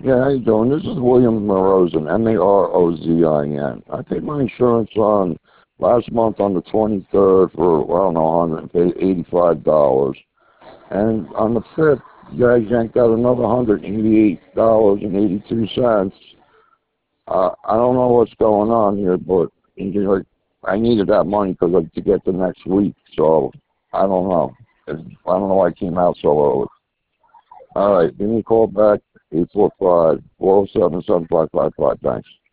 Yeah, how you doing? This is William Morozin, Marozin. I paid my insurance on last month on the 23rd for, well, I don't know, $185. And on the 5th, you guys yanked out another $188.82. I don't know what's going on here, but like, I needed that money because to get the next week. So I don't know. I don't know why I came out so early. All right, give me a call back, 845-407-7555. Thanks.